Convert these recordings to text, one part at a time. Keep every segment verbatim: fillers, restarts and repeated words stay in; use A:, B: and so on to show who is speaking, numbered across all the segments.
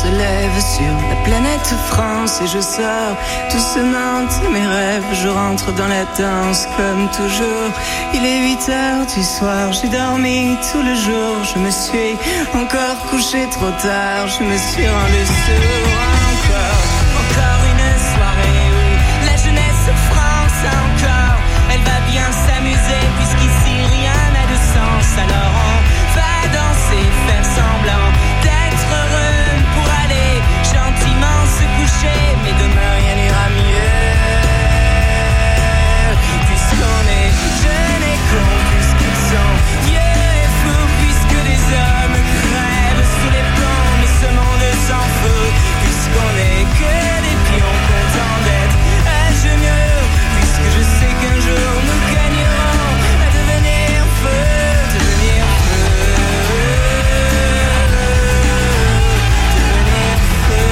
A: se lève sur la planète France et je sors doucement de mes rêves. Je rentre dans la danse comme toujours. Il est huit heures du soir, j'ai dormi tout le jour. Je me suis encore couché trop tard, je me suis rendu sourd. Encore, encore une soirée où la jeunesse France encore, elle va bien s'amuser puisqu'ici rien n'a de sens. Alors on va danser, faire semblant d'être heureux pour aller gentiment se coucher. Mais demain rien n'ira mieux, puisqu'on est jeunes et cons, puisqu'ils sont vieux et fous, puisque des hommes crèvent sous les plombs. Mais ce monde s'en fout, puisqu'on est que des pions contents d'être à genoux. Puisque je sais qu'un jour nous gagnerons à devenir feu, devenir feu, devenir feu.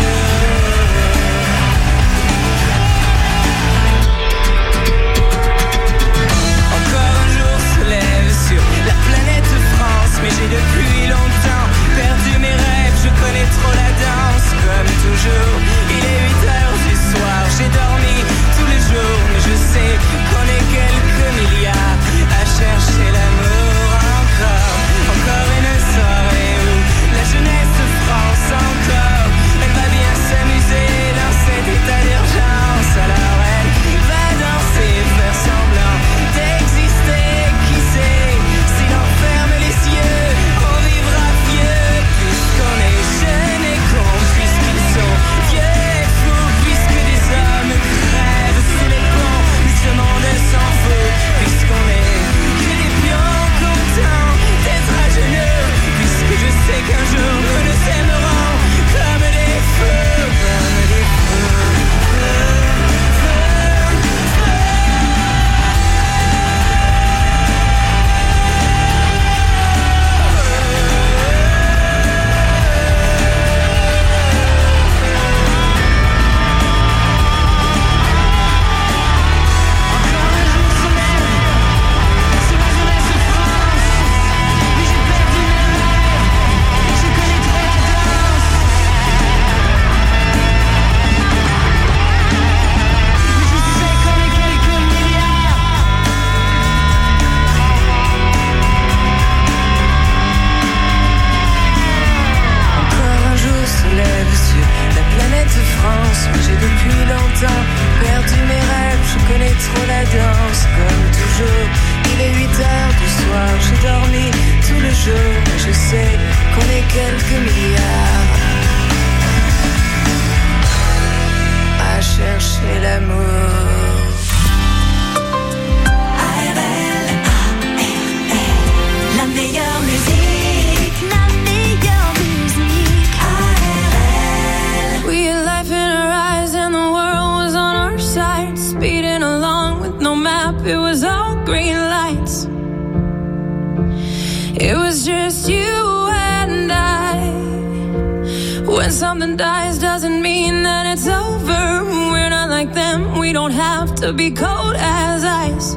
A: Encore un jour se lève sur la planète France, mais j'ai depuis longtemps perdu mes rêves. Je connais trop la danse, comme toujours. Il est huit heures du soir, j'ai dormi tous les jours, mais je sais qu'on est quelques milliards à chercher l'amour. Encore, encore une soirée où la jeunesse France encore, elle va bien s'amuser dans cet état d'urgence. Alors elle va danser, faire semblant d'exister. Qui sait, si l'on ferme les yeux, on vivra vieux, puisqu'on est jeunes et cons, puisqu'ils sont vieux et fous, puisque des hommes crèvent sous les ponts. Ce monde s'en fout, puisqu'on est que des pions contents d'être à genoux. Puisque je sais qu'un jour nous nous aimerons comme des feux, comme des feux, feux, feux, Encore un jour se lève sur la jeunesse France, mais j'ai perdu mes rêves, je connais trop la danse. Mais je sais qu'on est quelques milliards. Encore un jour se lève sur la planète France, mais j'ai depuis longtemps perdu mes rêves. Je connais trop la danse, comme toujours. Il est huit heures du soir, j'ai dormi tout le jour, mais je sais qu'on est quelques milliards à chercher l'amour.
B: La meilleure musique, la meilleure musique. A R L.
C: We had life in our eyes and the world was on our side. Speeding along with no map, it was all green lights. It was just you and I. When something dies doesn't mean that it's over. We're not like them, we don't have to be cold as ice.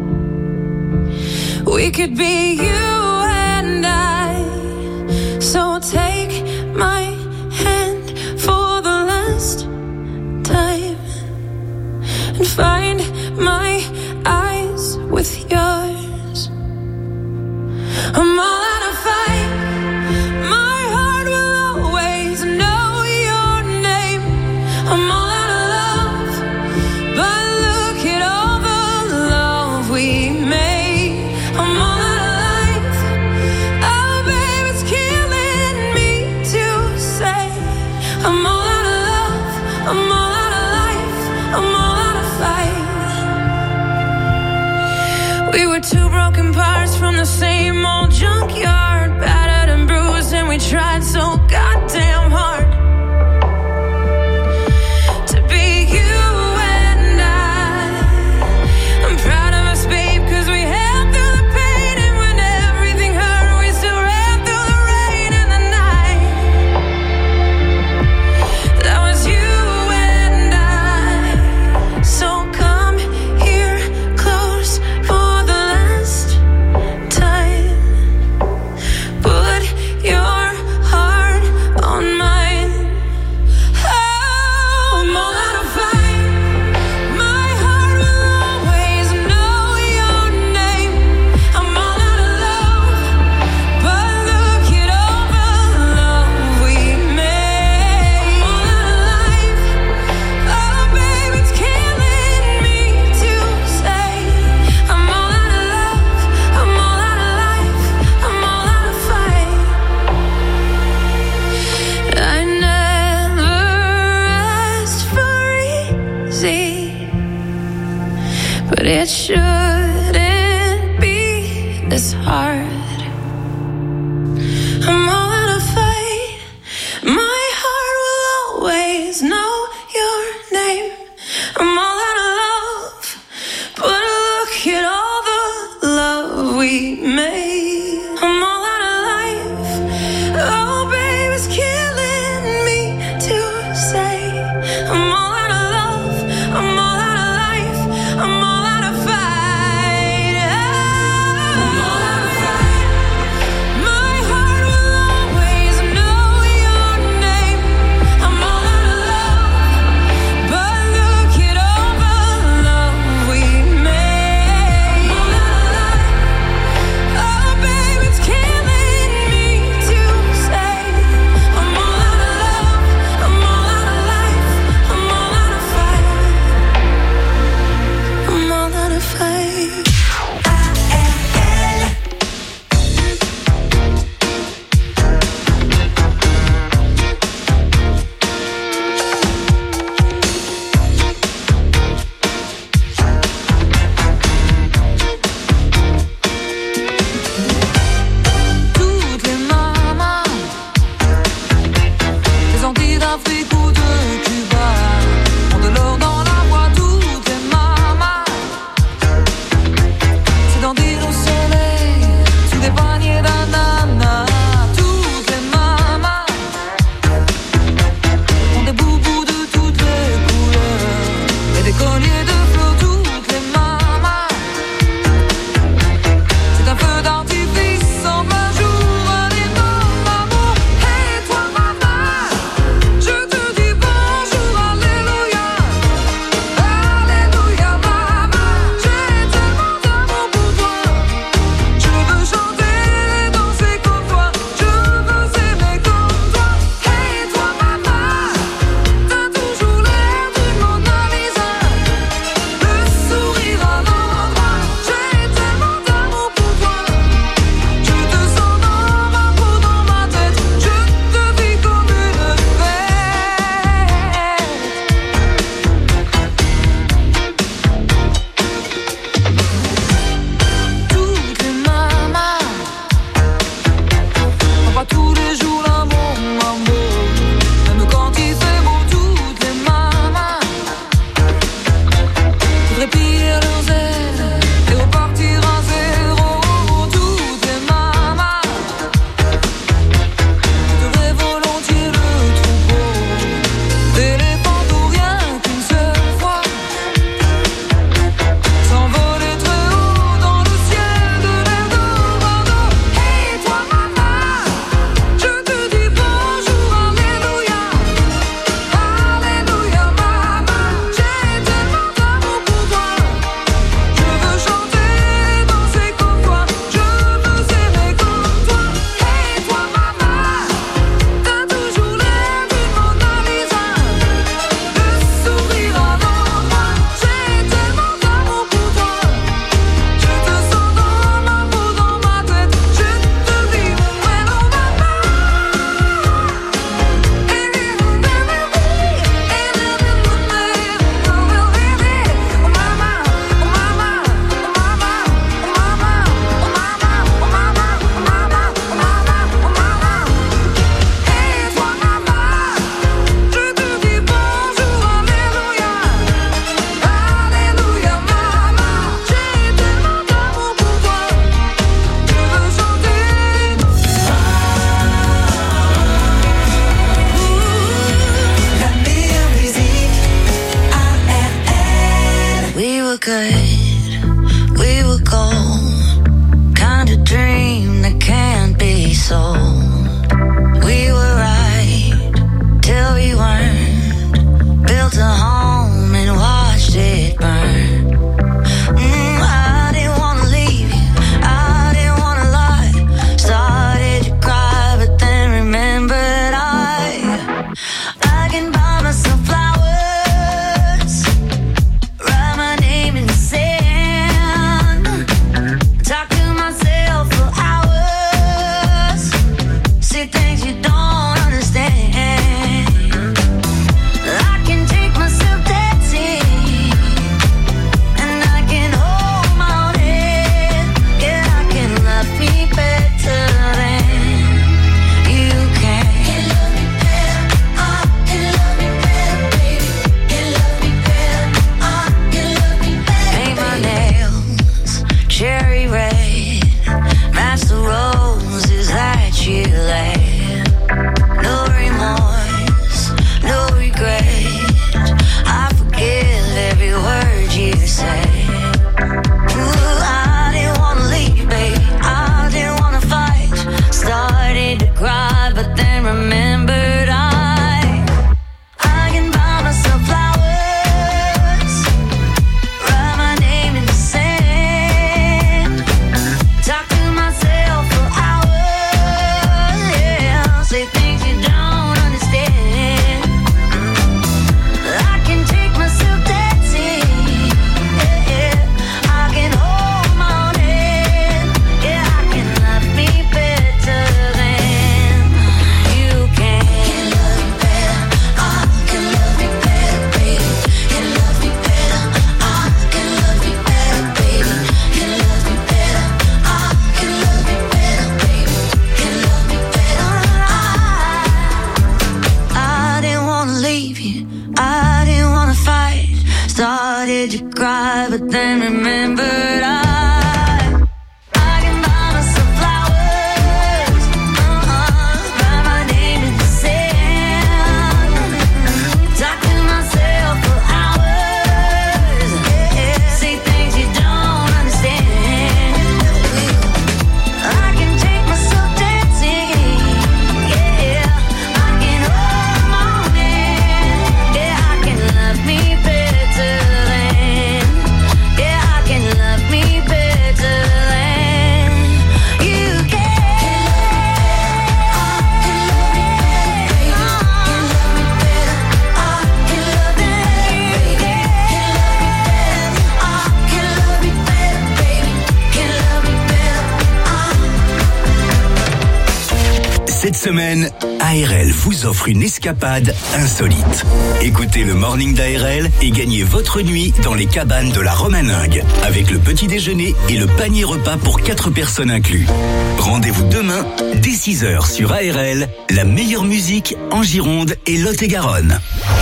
C: We could be you and I. So take my hand for the last time and find my eyes with yours. I'm all out of fight. My heart will always know your name. I'm all out of love, but look at all the love we made. I'm all out of life. Oh, babe, it's killing me to say. I'm all out of love. I'm all out of life. I'm all out of fight. We were two broken parts from the same old junkyard, battered and bruised, and we tried so goddamn hard to be you and I. I'm proud of us, babe, 'cause we held through the pain, and when everything hurt, we still ran through the rain and the night. That was you and I. So come here close for the last time it shouldn't be this hard. I'm all out of fight. My heart will always know your name. I'm all out of love, but look at all the love we made. I'm all out of life. Oh, babe, it's killing me to say. I'm all out of love. I'm all out of life. I'm all out of fight. Oh, I'm all out of fight. My heart will always know your name. I'm all out of love, but look at all the love we made. I'm all out of life. Oh, babe, it's killing me to say. I'm all out of love. I'm all out of life. I'm all out of fight. I'm all out of fight.
D: Toutes les mamans des Antilles d'Afrique ou de Cuba ont de l'or dans la voix. Toutes les mamans c'est dandir au soleil sous des paniers d'ananas. Toutes les mamans ont des boubous de toutes les couleurs et des colliers de fleurs. Toutes les mamans c'est un feu d'artifice en plein jour, un énorme amour. Et toi maman, je te dis bonjour, alléluia. Alléluia maman, j'ai tellement d'amour pour toi. Je veux chanter et danser comme toi, je veux s'aimer comme toi. Et toi maman, t'as toujours l'air d'une Mona Lisa, le sourire à l'endroit. J'ai tellement d'amour pour toi. Je te sens dans ma peau, dans ma tête. Je te vis comme une fête. Toutes les mamans n'ont pas tous les jours l'amour, maman. Même quand il fait beau. Toutes les mamans voudraient plier leurs ailes et repartir à zéro. Toutes les mamans quitteraient volontiers le troupeau d'éléphants ou rien qu'une seule fois s'envoler très haut dans le ciel de l'Eldorado. Et toi maman, je te dis bonjour, alléluia. Alléluia maman, j'ai tellement d'amour pour toi. Je veux chanter et danser comme toi, je veux s'aimer comme toi. Et toi maman, t'as toujours l'air d'une Mona Lisa, le sourire à l'endroit. J'ai tellement d'amour pour toi. Je te sens dans ma peau, dans ma tête. Je te vis mon maman.
B: We were good, we were gold, kind of dream that can't be sold. We were right till we weren't, built a home and watched it burn. Mm, I didn't wanna leave you, I didn't wanna lie. Started to cry, but then remembered I I can buy myself flowers, write my name in the sand, talk to myself for hours, say things you don't understand. I can take myself made you cry, but then remembered I
E: Cette semaine, A R L vous offre une escapade insolite. Écoutez le Morning d'A R L et gagnez votre nuit dans les cabanes de la Romaningue avec le petit déjeuner et le panier repas pour quatre personnes inclus. Rendez-vous demain dès six heures sur A R L, la meilleure musique en Gironde et Lot-et-Garonne.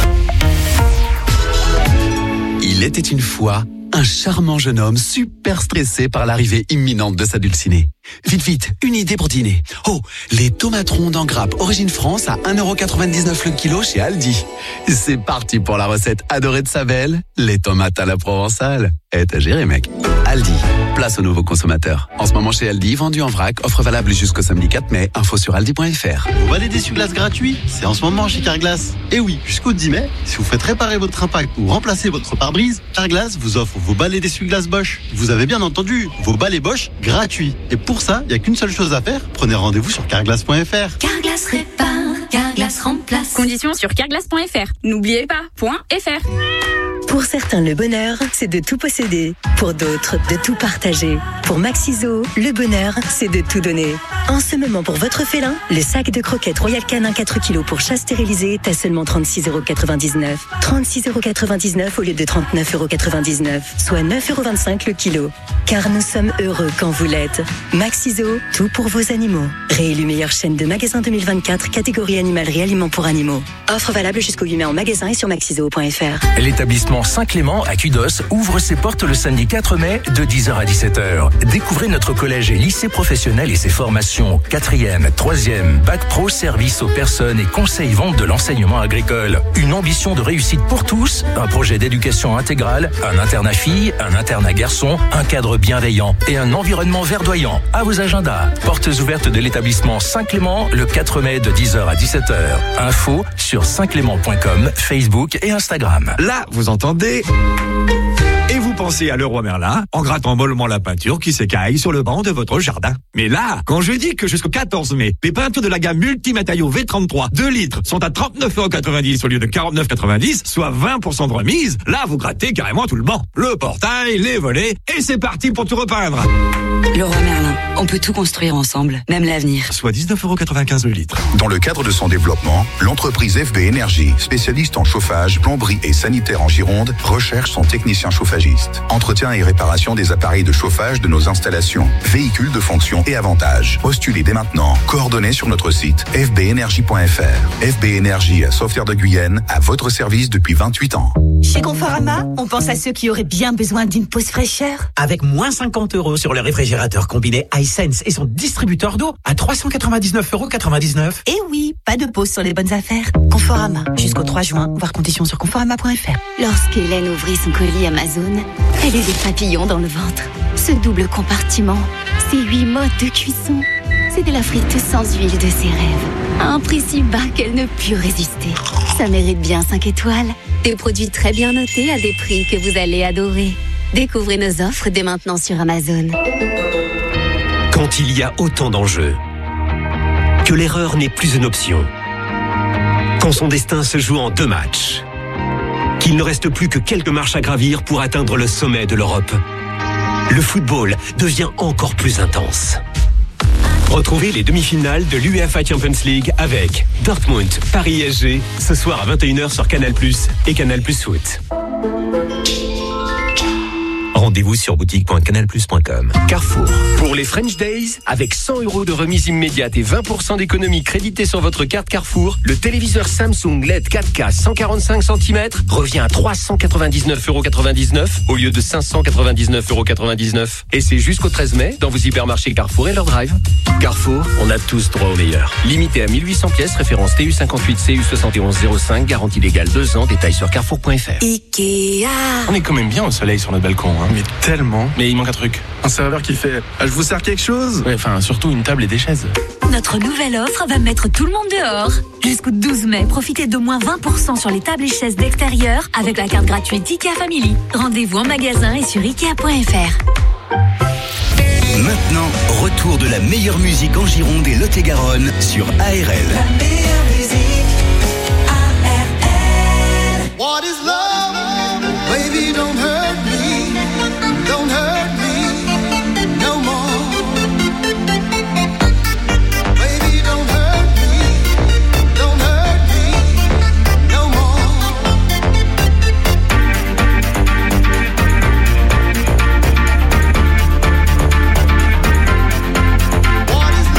F: Il était une fois un charmant jeune homme super stressé par l'arrivée imminente de sa dulcinée. Vite, vite, une idée pour dîner. Oh, les tomates rondes en grappe Origine France à un euro quatre-vingt-dix-neuf le kilo chez Aldi. C'est parti pour la recette adorée de sa belle, les tomates à la provençale. Et t'as géré, mec. Aldi, place aux nouveaux consommateurs. En ce moment chez Aldi, vendu en vrac, offre valable jusqu'au samedi quatre mai. Info sur aldi point f r.
G: Vous valez des essuie-glaces gratuits? C'est en ce moment chez Carglass. Et oui, jusqu'au dix mai, si vous faites réparer votre impact ou remplacer votre pare-brise, Carglass vous offre vos balais d'essuie-glaces Bosch. Vous avez bien entendu, vos balais Bosch gratuits. Et pour ça, il n'y a qu'une seule chose à faire. Prenez rendez-vous sur carglass point f r.
H: Carglass répare, Carglass remplace. Conditions sur carglass point f r. N'oubliez pas, .fr.
I: Pour certains, le bonheur, c'est de tout posséder. Pour d'autres, de tout partager. Pour Maxiso, le bonheur, c'est de tout donner. En ce moment, pour votre félin, le sac de croquettes Royal Canin quatre kilos pour chat stérilisé est à seulement trente-six euros quatre-vingt-dix-neuf. trente-six euros quatre-vingt-dix-neuf au lieu de trente-neuf euros quatre-vingt-dix-neuf, soit neuf euros vingt-cinq le kilo. Car nous sommes heureux quand vous l'êtes. Maxiso, tout pour vos animaux. Réélu meilleure chaîne de magasins deux mille vingt-quatre, catégorie animalerie aliments pour animaux. Offre valable jusqu'au huit mai en magasin et sur maxiso point f r.
J: L'établissement Saint-Clément à Cudos ouvre ses portes le samedi quatre mai de dix heures à dix-sept heures. Découvrez notre collège et lycée professionnel et ses formations quatrième, troisième, bac pro, service aux personnes et conseil vente de l'enseignement agricole. Une ambition de réussite pour tous, un projet d'éducation intégrale, un internat filles, un internat garçons, un cadre bienveillant et un environnement verdoyant. À vos agendas. Portes ouvertes de l'établissement Saint-Clément le quatre mai de dix heures à dix-sept heures. Info sur saint clément point com, Facebook et Instagram.
K: Là, vous entendez? Et vous pensez à Leroy Merlin en grattant mollement la peinture qui s'écaille sur le banc de votre jardin. Mais là, quand je dis que jusqu'au quatorze mai, les peintures de la gamme Multimatériaux V trente-trois deux litres sont à trente-neuf euros quatre-vingt-dix au lieu de quarante-neuf euros quatre-vingt-dix, soit vingt pour cent de remise, là vous grattez carrément tout le banc. Le portail, les volets, et c'est parti pour tout repeindre.
L: Leroy Merlin, on peut tout construire ensemble, même l'avenir.
K: Soit dix-neuf euros quatre-vingt-quinze le litre.
M: Dans le cadre de son développement, l'entreprise F B Énergie, spécialiste en chauffage, plomberie et sanitaire en Gironde, recherche son technicien chauffagiste. Entretien et réparation des appareils de chauffage de nos installations, véhicules de fonction et avantages. Postulez dès maintenant. Coordonnées sur notre site f b énergie point f r. F B Énergie à Sauveterre de Guyenne, à votre service depuis vingt-huit ans.
N: Chez Conforama, on pense à ceux qui auraient bien besoin d'une pause fraîcheur.
O: Avec moins cinquante euros sur le réfrigérateur combiné iSense et son distributeur d'eau à trois cent quatre-vingt-dix-neuf euros quatre-vingt-dix-neuf.
N: Et oui, pas de pause sur les bonnes affaires. Conforama, jusqu'au trois juin, voir conditions sur conforama point f r.
H: Lorsqu'Hélène ouvrit son colis Amazon, elle eut des papillons dans le ventre. Ce double compartiment, ces huit modes de cuisson, c'était la friteuse sans huile de ses rêves. À un prix si bas qu'elle ne put résister. Ça mérite bien cinq étoiles. Des produits très bien notés à des prix que vous allez adorer. Découvrez nos offres dès maintenant sur Amazon.
P: Quand il y a autant d'enjeux, que l'erreur n'est plus une option, quand son destin se joue en deux matchs, qu'il ne reste plus que quelques marches à gravir pour atteindre le sommet de l'Europe, le football devient encore plus intense. Retrouvez les demi-finales de l'UEFA Champions League avec Dortmund, Paris S G, ce soir à vingt et une heures sur Canal plus, et Canal plus Foot. Rendez-vous sur boutique point canal plus point com.
Q: Carrefour. Pour les French Days, avec cent euros de remise immédiate et vingt pour cent d'économie créditée sur votre carte Carrefour, le téléviseur Samsung L E D quatre K cent quarante-cinq centimètres revient à trois cent quatre-vingt-dix-neuf euros quatre-vingt-dix-neuf au lieu de cinq cent quatre-vingt-dix-neuf euros quatre-vingt-dix-neuf. Et c'est jusqu'au treize mai dans vos hypermarchés Carrefour et leur drive. Carrefour, on a tous droit au meilleur. Limité à mille huit cents pièces, référence T U cinquante-huit C U soixante et onze zéro cinq, garantie légale deux ans, détails sur carrefour point f r.
R: Ikea.
S: On est quand même bien au soleil sur notre balcon, hein. Mais tellement. Mais il manque un truc. Un serveur qui fait ah, je vous sers quelque chose. Ouais, enfin, surtout une table et des chaises.
R: Notre nouvelle offre va mettre tout le monde dehors. Jusqu'au douze mai, profitez d'au moins vingt pour cent sur les tables et chaises d'extérieur avec la carte gratuite Ikea Family. Rendez-vous en magasin et sur ikea point f r.
E: Maintenant, retour de la meilleure musique en Gironde et Lot-et-Garonne sur A R L.
D: La meilleure musique, A R L.
T: What is love? Baby, don't hurt me. Don't hurt me no more. Baby, don't hurt me. Don't hurt me no more. What is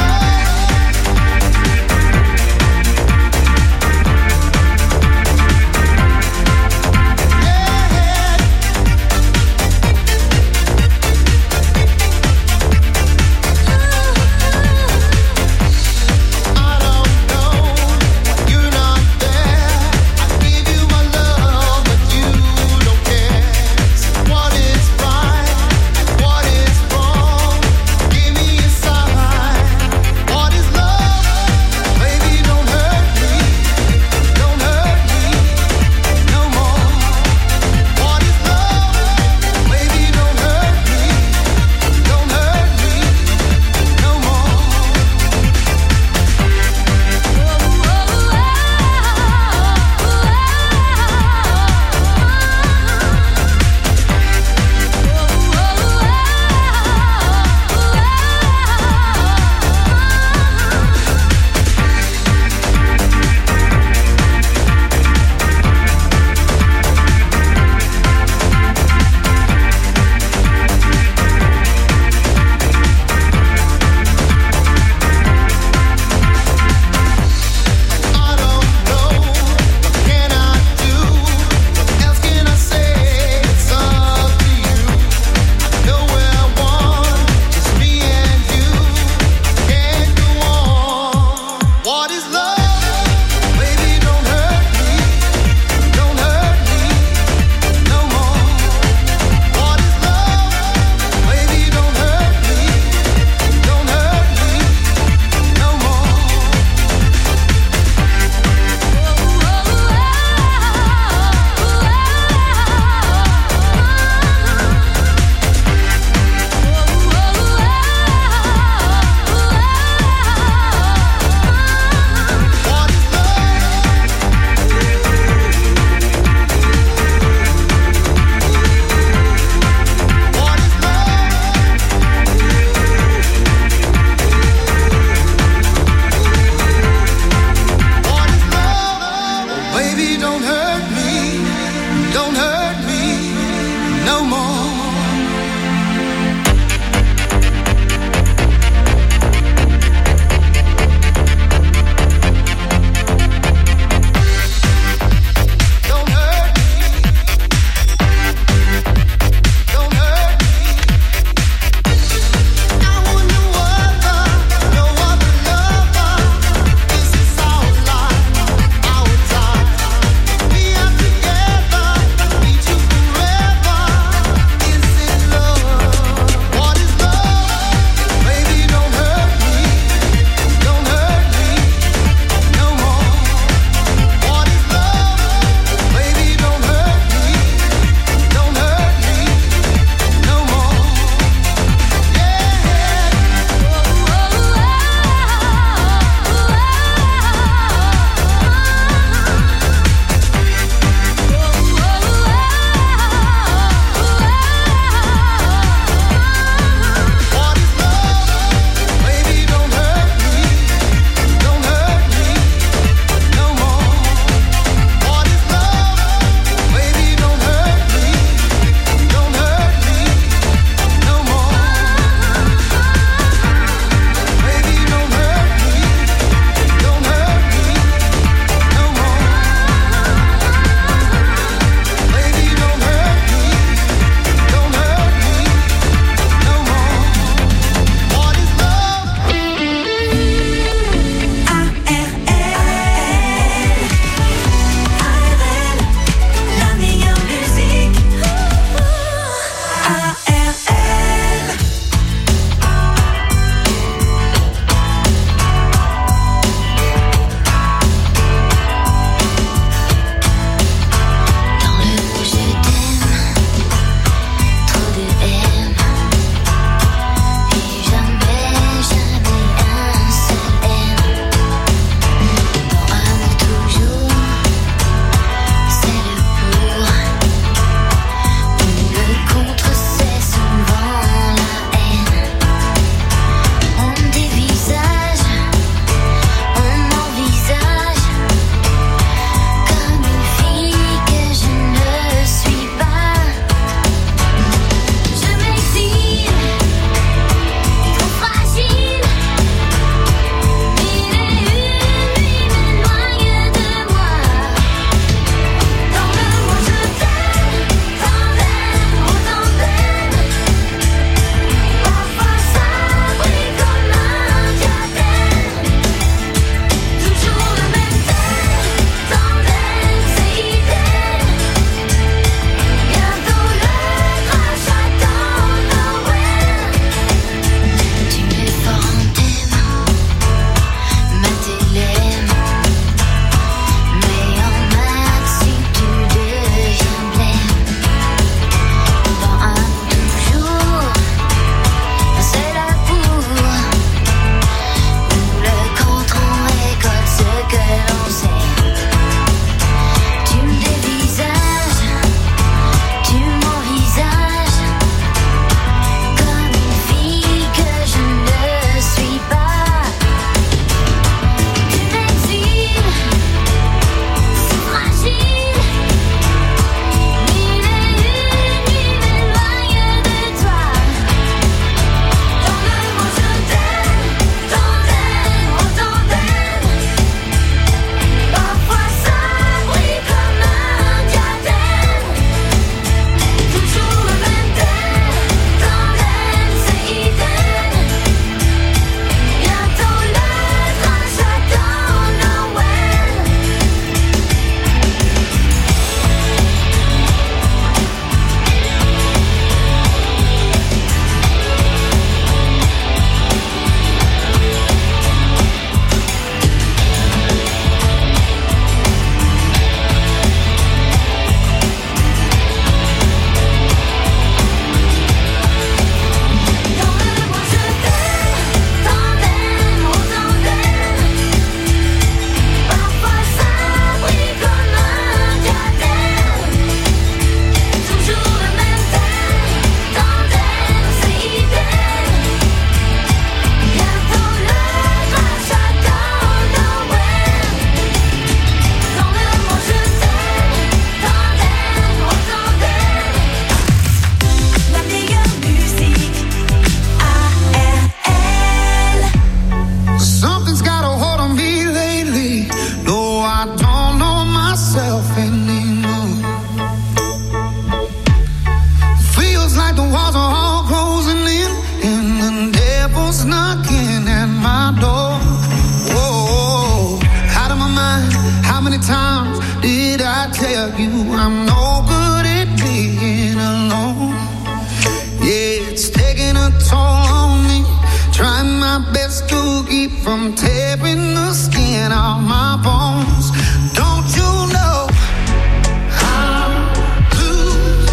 T: you I'm no good at being alone. Yeah, it's taking a toll on me. Trying my best to keep from tearing the skin off my bones. Don't you know I lose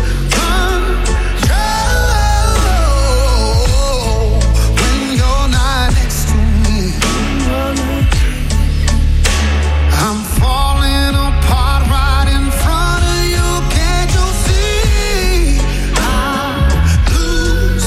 T: control when you're not next to me? I'm falling apart right in front of you. Can't you see? I lose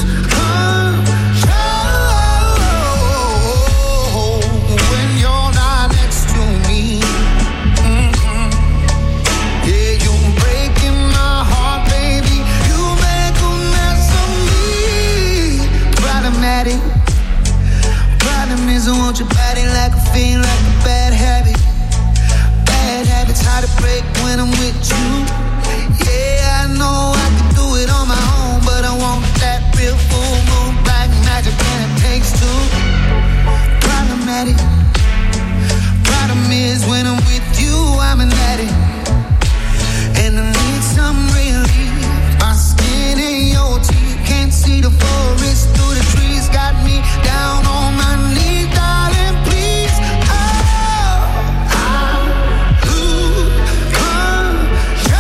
T: control when you're not next to me. Mm-hmm. Yeah, you're breaking my heart, baby. You make a mess of me. Problematic. Problem is I want your body like a fiend, like a bad habit. Bad habits hard to break when I'm with you. Yeah, I know I can do it on my own, but I want that real full moon black magic and it takes two. Problematic. Problem is when I'm with you, I'm an addict, and I need some relief. My skin in your teeth, can't see the forest through the trees. Got me down on my knees, darling, please. Oh, I lose control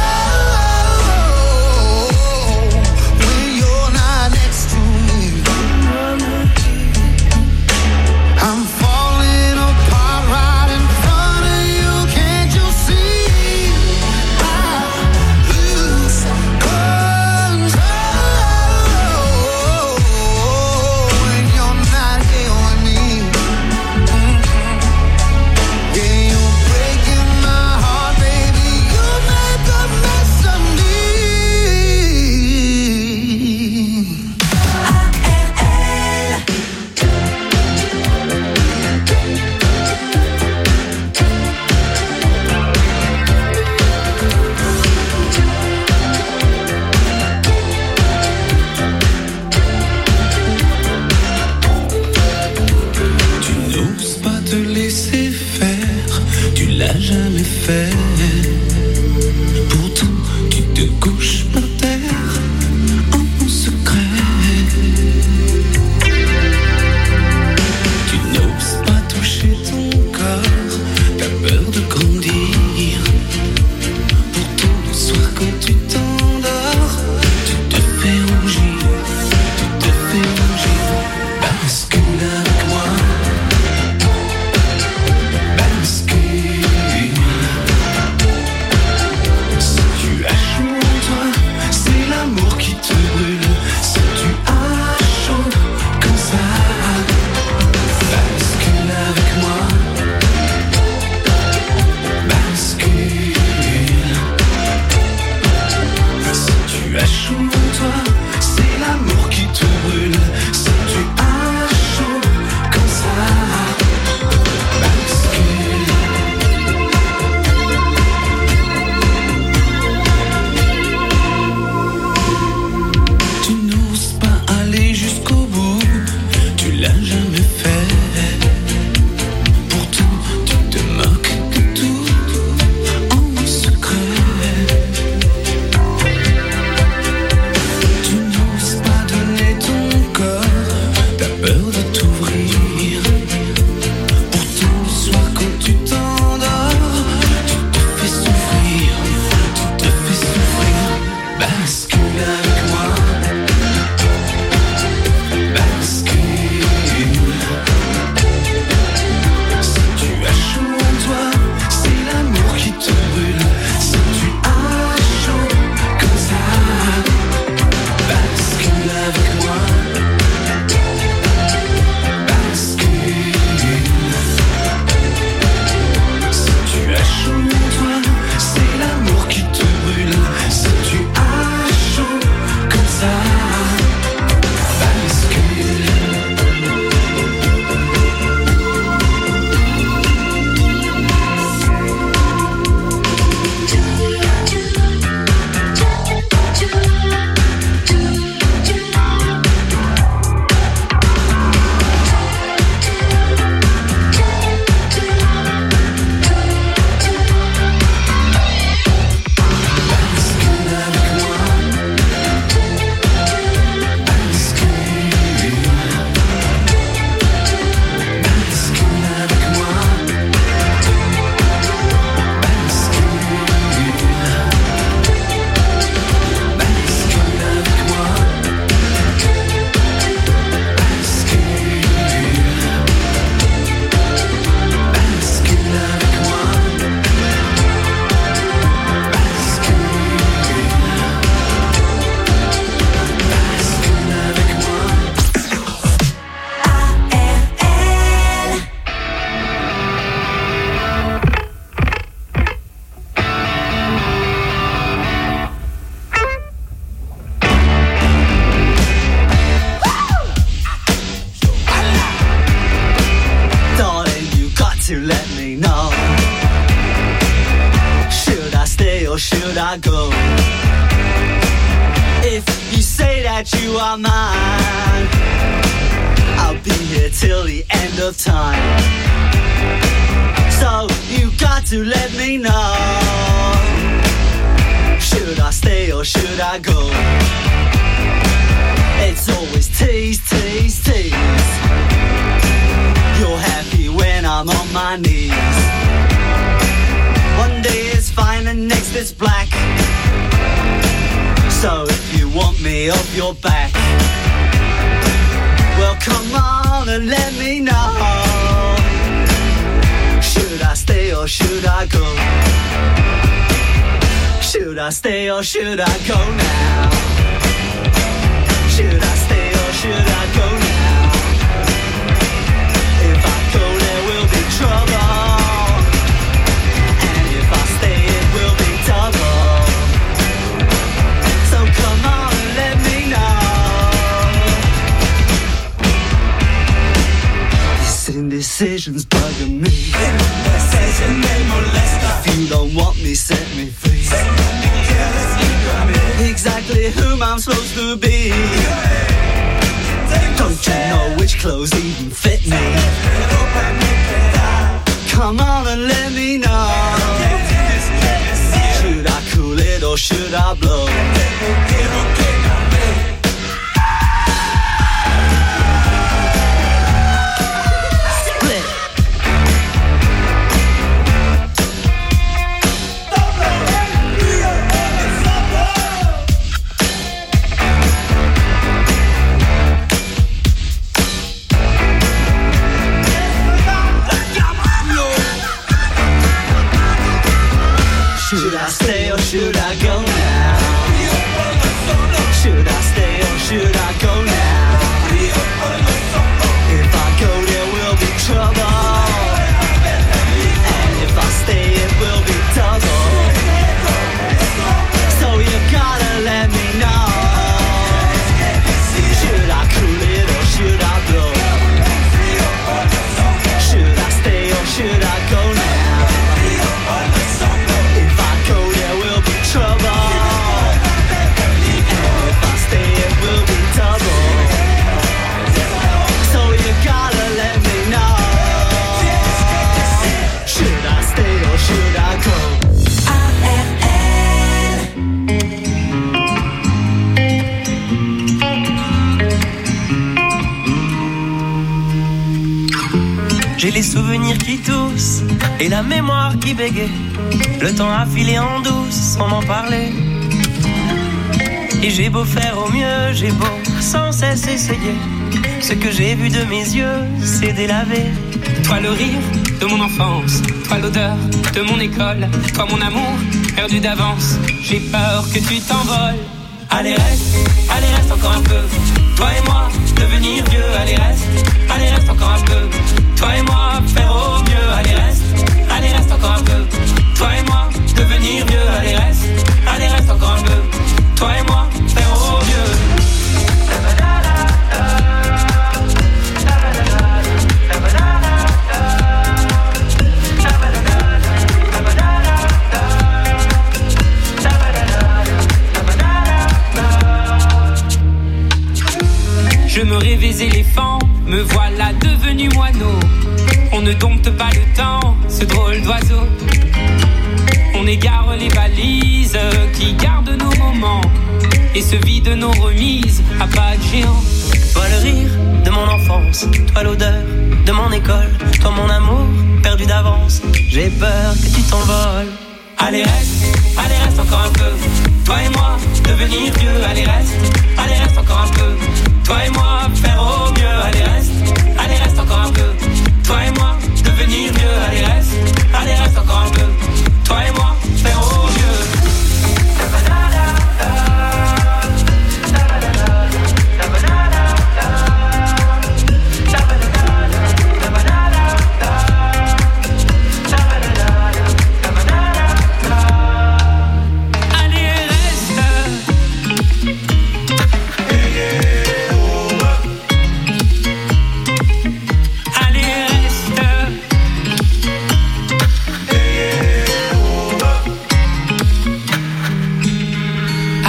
A: I go? If you say that you are mine, I'll be here till the end of time. So you got to let me know, should I stay or should I go? It's always tease, tease, tease. You're happy when I'm on my knees. One day it's fine and next it's black. So if you want me off your back, well come on and let me know, should I stay or should I go? Should I stay or should I go now? Should I stay or should I go now? If I go there will be trouble, and if I stay it will be double. So come on and let me know. This indecision's bugging me. If you don't want me, set me free. Exactly whom I'm supposed to be. Don't you know which clothes even fit me? Come on and let me know, should I cool it or should I blow? Should I stay or should I go now? Should I stay or should I go now? If I go there will be trouble, and if I stay it will be double. So you gotta let me know, should I cool it or should I blow? Should I stay or should I go now?
U: J'ai les souvenirs qui toussent et la mémoire qui bégaye. Le temps a filé en douce sans m'en parler. Et j'ai beau faire au mieux, j'ai beau sans cesse essayer. Ce que j'ai vu de mes yeux, c'est délavé.
V: Toi le rire de mon enfance, toi l'odeur de mon école, toi mon amour perdu d'avance. J'ai peur que tu t'envoles. Allez reste, allez reste encore un peu. Toi et moi, devenir vieux. Allez reste, allez reste encore un peu. Toi et moi, faire au mieux. Allez reste, allez reste encore un peu. Toi et moi, devenir vieux. Allez reste, allez reste encore un peu. Toi et moi, faire au mieux. Je me rêvais éléphant, me voilà devenu moineau. On ne dompte pas le temps, ce drôle d'oiseau. On égare les balises qui gardent nos moments et se vident nos remises à pas de géant.
U: Toi le rire de mon enfance, toi l'odeur de mon école, toi mon amour perdu d'avance. J'ai peur que tu t'envoles.
V: Allez reste, allez reste encore un peu. Toi et moi, devenir vieux. Allez reste, allez reste encore un peu. Toi et moi, faire au mieux. Allez reste, allez reste encore un peu. Toi et moi, devenir vieux. Allez reste, allez reste encore un peu. Toi et moi, faire au mieux. Allez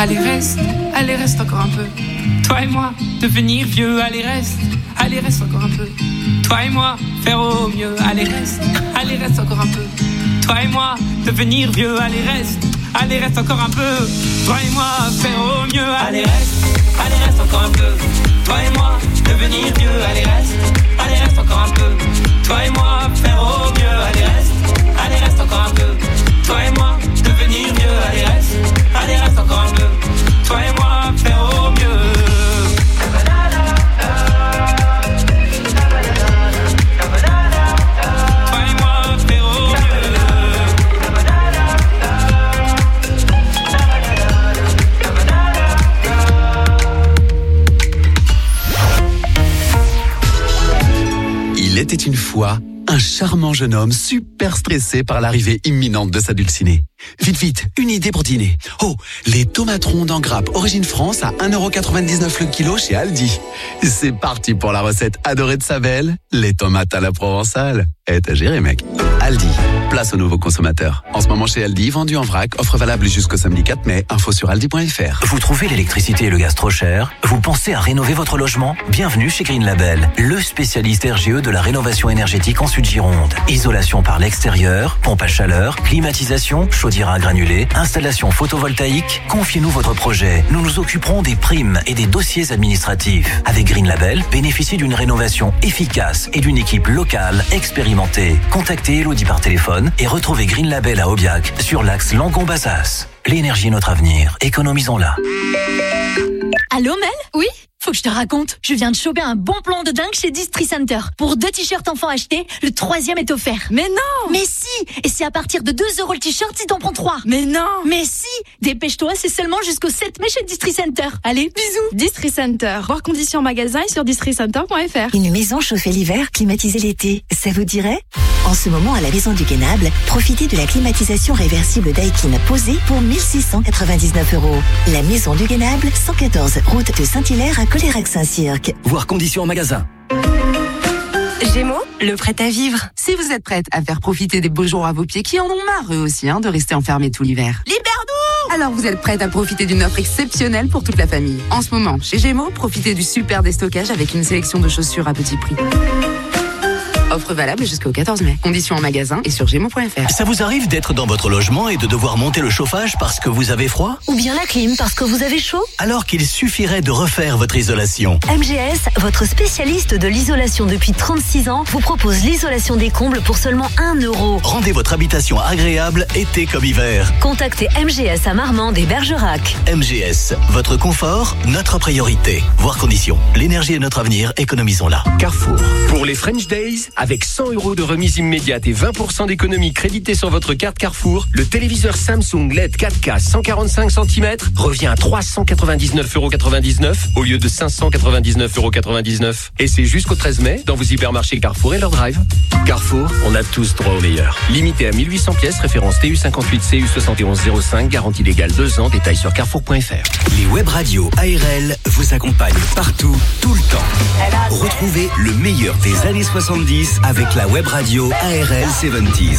V: Allez reste, allez reste encore un peu. Toi et moi, devenir vieux, allez reste, allez reste encore un peu. Toi et moi, faire au mieux, allez reste, allez reste encore un peu. Toi et moi, devenir vieux, allez reste, allez reste encore un peu. Toi et moi, faire au mieux, allez reste, allez reste encore un peu. Toi et moi, devenir vieux, allez reste, allez reste encore un peu. Toi et moi, faire au mieux, allez reste, allez reste encore un peu. Toi et moi, devenir vieux, allez reste, allez reste encore un peu. Toi et moi, faire au mieux.
F: Il était une fois un charmant jeune homme super stressé par l'arrivée imminente de sa dulcinée. Vite, vite, une idée pour dîner. Oh, les tomates rondes en grappe Origine France à un euro quatre-vingt-dix-neuf le kilo chez Aldi. C'est parti pour la recette adorée de sa belle, les tomates à la provençale. Eh, t'as géré, mec. Aldi, place aux nouveaux consommateurs. En ce moment chez Aldi, vendu en vrac, offre valable jusqu'au samedi quatre mai. Info sur aldi point f r.
J: Vous trouvez l'électricité et le gaz trop cher? Vous pensez à rénover votre logement? Bienvenue chez Green Label, le spécialiste R G E de la rénovation énergétique en Sud-Gironde. Isolation par l'extérieur, pompe à chaleur, climatisation, chaudière à granulés, installation photovoltaïque. Confiez-nous votre projet. Nous nous occuperons des primes et des dossiers administratifs. Avec Green Label, bénéficiez d'une rénovation efficace et d'une équipe locale expérimentée. Contactez Elodie par téléphone et retrouvez Green Label à Aubiac sur l'axe Langon-Bazas. L'énergie est notre avenir. Économisons-la.
R: Allô Mel? Oui? Faut que je te raconte. Je viens de choper un bon plan de dingue chez Distri Center. Pour deux t-shirts enfants achetés, le troisième est offert. Mais non! Mais si! Et c'est à partir de deux euros le t-shirt si t'en prends trois. Mais non! Mais si! Dépêche-toi, c'est seulement jusqu'au sept mai chez Distri Center. Allez, bisous!
B: Distri Center. Voir conditions en magasin et sur distri center point f r.
C: Une maison chauffée l'hiver, climatisée l'été. Ça vous dirait? En ce moment, à la Maison du Guénable, profitez de la climatisation réversible Daikin posée pour mille six cent quatre-vingt-dix-neuf euros. La Maison du Guénable, cent quatorze, route de Saint-Hilaire à Colérac-Saint-Cirque.
J: Voir conditions en magasin.
W: Gémeaux, le prêt à vivre. Si vous êtes prête à faire profiter des beaux jours à vos pieds qui en ont marre eux aussi hein, de rester enfermés tout l'hiver. Libère-nous! Alors vous êtes prête à profiter d'une offre exceptionnelle pour toute la famille. En ce moment, chez Gémeaux, profitez du super déstockage avec une sélection de chaussures à petit prix. Offre valable jusqu'au quatorze mai. Conditions en magasin et sur gémeaux point f r.
J: Ça vous arrive d'être dans votre logement et de devoir monter le chauffage parce que vous avez froid?
C: Ou bien la clim parce que vous avez chaud?
J: Alors qu'il suffirait de refaire votre isolation.
C: M G S, votre spécialiste de l'isolation depuis trente-six ans, vous propose l'isolation des combles pour seulement un euro.
J: Rendez votre habitation agréable, été comme hiver.
C: Contactez M G S à Marmande et Bergerac.
J: M G S, votre confort, notre priorité. Voir conditions. L'énergie est notre avenir, économisons-la.
Q: Carrefour. Pour les French Days, avec cent euros de remise immédiate et vingt pour cent d'économie créditée sur votre carte Carrefour, le téléviseur Samsung L E D quatre K cent quarante-cinq centimètres revient à trois cent quatre-vingt-dix-neuf euros quatre-vingt-dix-neuf au lieu de cinq cent quatre-vingt-dix-neuf euros quatre-vingt-dix-neuf. Et c'est jusqu'au treize mai dans vos hypermarchés Carrefour et leur drive. Carrefour, on a tous droit au meilleur. Limité à mille huit cents pièces, référence T U cinquante-huit C U soixante et onze zéro cinq, garantie légale deux ans, détails sur carrefour point f r.
E: Les web radios A R L vous accompagnent partout, tout le temps. Retrouvez le meilleur des années soixante-dix avec la web radio A R L soixante-dix.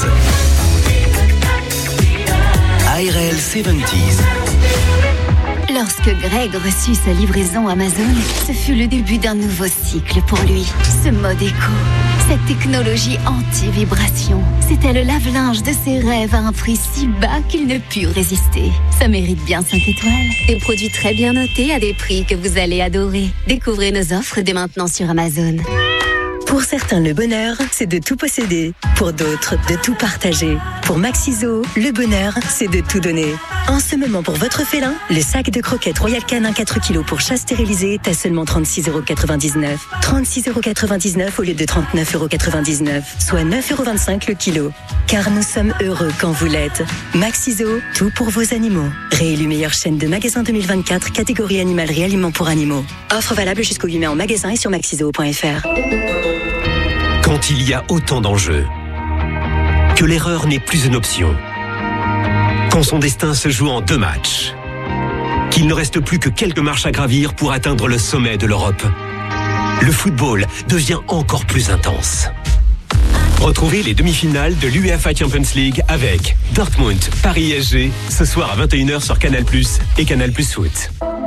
E: A R L soixante-dix.
H: Lorsque Greg reçut sa livraison Amazon, ce fut le début d'un nouveau cycle pour lui. Ce mode éco, cette technologie anti-vibration, c'était le lave-linge de ses rêves à un prix si bas qu'il ne put résister. Ça mérite bien cinq étoiles. Des produits très bien notés à des prix que vous allez adorer. Découvrez nos offres dès maintenant sur Amazon.
I: Pour certains, le bonheur, c'est de tout posséder. Pour d'autres, de tout partager. Pour Maxiso, le bonheur, c'est de tout donner. En ce moment, pour votre félin, le sac de croquettes Royal Canin quatre kilos pour chat stérilisé est à seulement trente-six euros quatre-vingt-dix-neuf. trente-six euros quatre-vingt-dix-neuf au lieu de trente-neuf euros quatre-vingt-dix-neuf, soit neuf euros vingt-cinq le kilo. Car nous sommes heureux quand vous l'êtes. Maxiso, tout pour vos animaux. Réélu meilleure chaîne de magasins deux mille vingt-quatre, catégorie animalerie aliments pour animaux. Offre valable jusqu'au huit mai en magasin et sur maxiso point f r.
P: Quand il y a autant d'enjeux, que l'erreur n'est plus une option, quand son destin se joue en deux matchs, qu'il ne reste plus que quelques marches à gravir pour atteindre le sommet de l'Europe, le football devient encore plus intense. Retrouvez les demi-finales de l'U E F A Champions League avec Dortmund, Paris S G, ce soir à vingt et une heures sur Canal plus, et Canal plus Foot.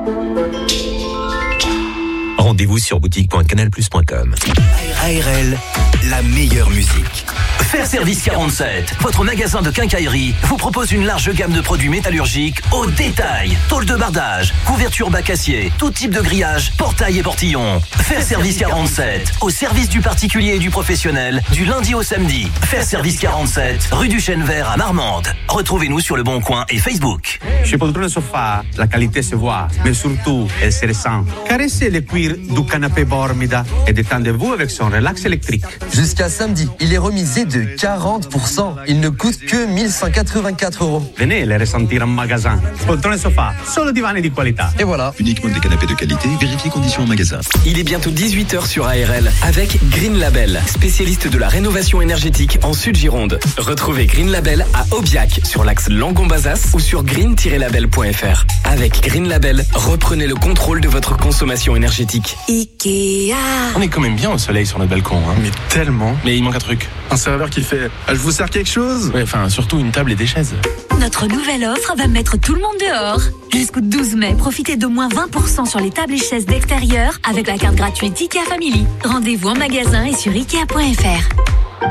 P: Rendez-vous sur boutique point canal plus point com.
E: A R L, la meilleure musique.
J: Faire Service quarante-sept, votre magasin de quincaillerie, vous propose une large gamme de produits métallurgiques au détail. Tôle de bardage, couverture bac acier, tout type de grillage, portail et portillon. Faire Service quarante-sept, au service du particulier et du professionnel, du lundi au samedi. Faire Service quarante-sept, rue du Chêne Vert à Marmande. Retrouvez-nous sur Le Bon Coin et Facebook.
G: Chez Poltrone Sofa, la qualité se voit, mais surtout, elle se ressent. Caressez le cuir du canapé Bormida et détendez-vous avec son relax électrique.
K: Jusqu'à samedi, il est remisé de quarante pour cent. Il ne coûte que mille cent quatre-vingt-quatre euros.
G: Venez les ressentir en magasin. Poltrone Sofa, solo divani di qualità.
K: Et voilà.
L: Uniquement des canapés de qualité, vérifiez conditions en magasin.
X: Il est bientôt dix-huit heures sur A R L avec Green Label, spécialiste de la rénovation énergétique en Sud-Gironde. Retrouvez Green Label à Aubiac sur l'axe Langon-Bazas ou sur green tiret label point f r. Avec Green Label, reprenez le contrôle de votre consommation énergétique.
B: Ikea.
S: On est quand même bien au soleil sur notre balcon, hein. Mais tellement. Mais il manque un truc. Un serveur qui fait ah, je vous sers quelque chose. Ouais, enfin, surtout une table et des chaises.
R: Notre nouvelle offre va mettre tout le monde dehors. Jusqu'au douze mai, profitez d'au moins vingt pour cent sur les tables et chaises d'extérieur avec la carte gratuite IKEA Family. Rendez-vous en magasin et sur ikea point f r.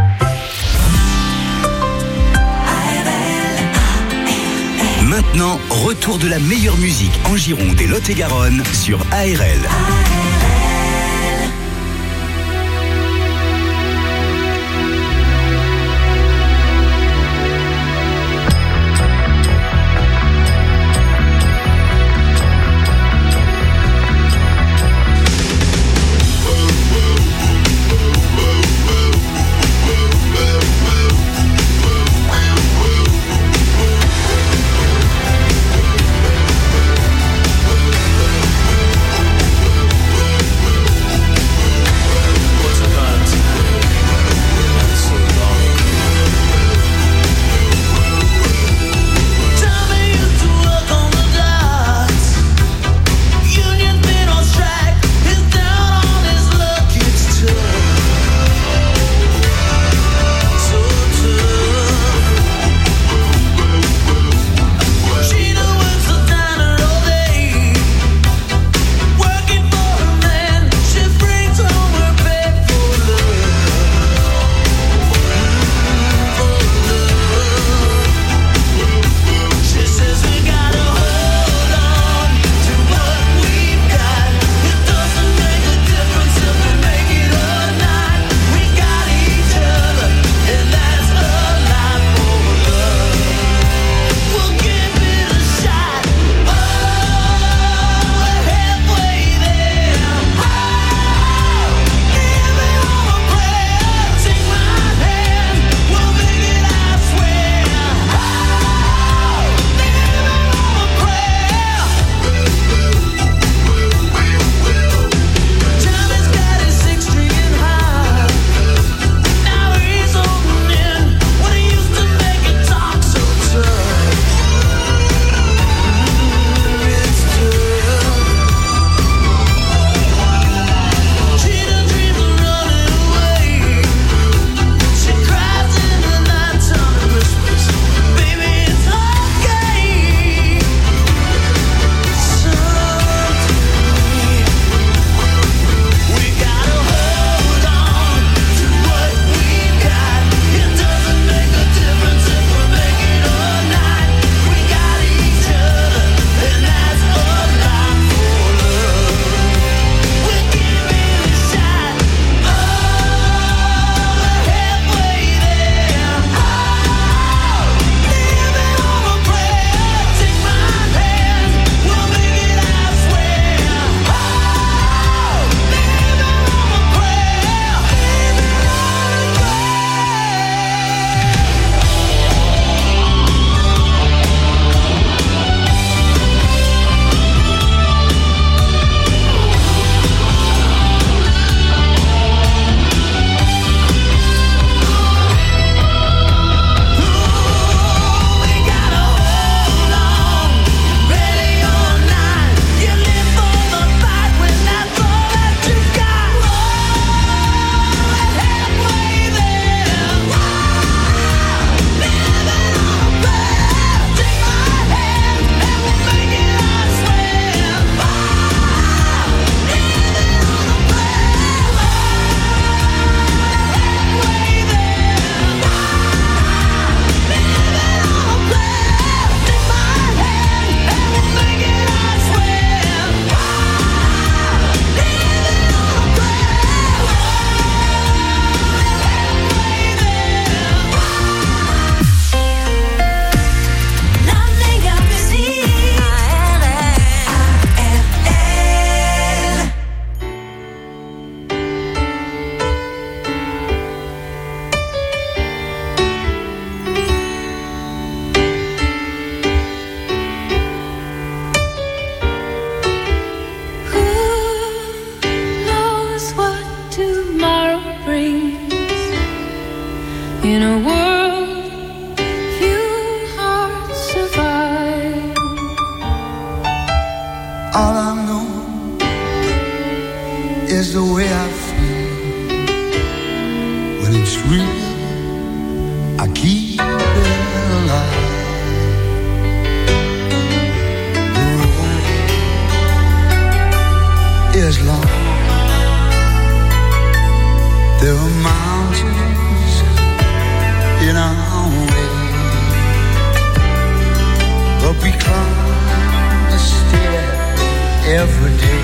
E: Maintenant, retour de la meilleure musique en Gironde et Lot-et-Garonne sur A R L.
T: All I know is the way I feel. When it's real, I keep it alive. The road is long. There are mountains in our way, but we climb a stair every day.